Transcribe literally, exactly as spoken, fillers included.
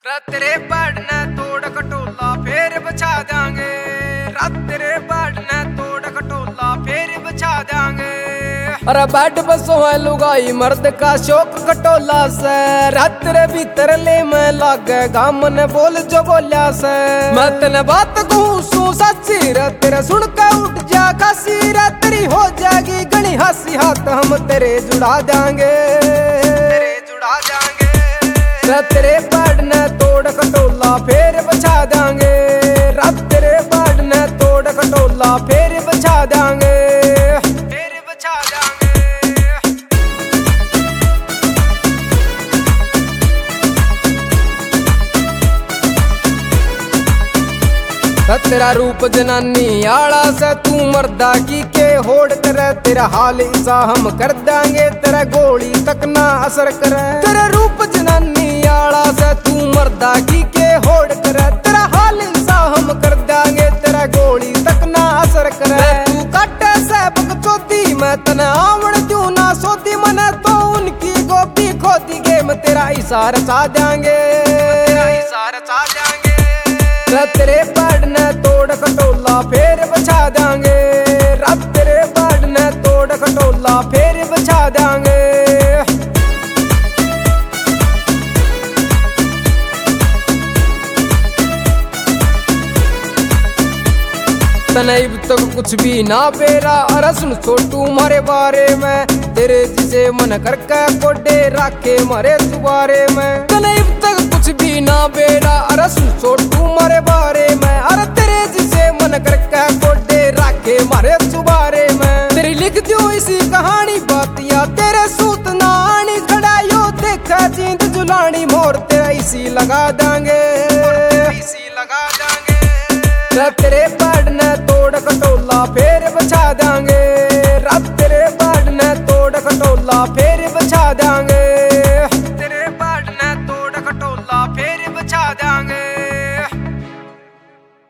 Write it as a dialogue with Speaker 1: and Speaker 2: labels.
Speaker 1: रात तेरे बढ़ना तोड़ कटोला फिर बचा देंगे। रात तेरे बढ़ना तोड़ कटोला फिर बचा देंगे। अरे बैठ बसो है लुगाई मर्द का शौक कटोला से। रात तेरे भीतर ले मैं लागे गाम ने बोल जो बोलिया से। मैं तेने बात कहूँ सू सच्ची रात तेरे सुन के उठ जा खासी। रात तेरी हो जाएगी गणी हंसी हाथ हम तेरे जुड़ा देंगे। तेरे जुड़ा देंगे। रात तेरे बढ़ना तोड़ कटोला फिर बचा देंगे। रात तेरे बढ़ना तोड़ कटोला फिर बचा देंगे। फिर बचा देंगे। तेरा रूप जनानी आला से तू मर्दा की के होड़ करे। तेरा हाल ऐसा हम कर देंगे तेरा गोली तक ना असर करे। तेरा रूप जनानी आला से तू मर्दा की के होड़ करे। तेरा हाल ऐसा हम कर देंगे तेरा गोली तक ना असर करे। तू काटे से बकचोदी मैं तने आवड़ दूं ना सोती मने तो उनकी गोपी खोदी गेम तेरा इशारा चा देंगे। तेरा इशारा चा देंगे। तेरे बढ़ना तोड़ कटोला फिर बचा देंगे। रात तेरे बढ़ना तोड़ कटोला फिर बचा देंगे। तनैब तक कुछ भी ना बेरा अरे सुन छोटू मारे बारे में। तेरे जिसे मन करके कोडे राखे मारे तुम्हारे में। तनैब तक कुछ भी ना बेरा अरे सुन छोटू मारे बारे में। अरे तेरे जिसे मन करके कोडे राखे मारे तुम्हारे में। तेरी लिख दो इसी कहानी बातिया तेरे सूत नानी खड़ा यो देखा जींद जुलानी मोर तेरा इसी लगा देंगे। इसी लगा देंगे। तेरे बढ़ना तोड़ कटोला फिर बचा देंगे।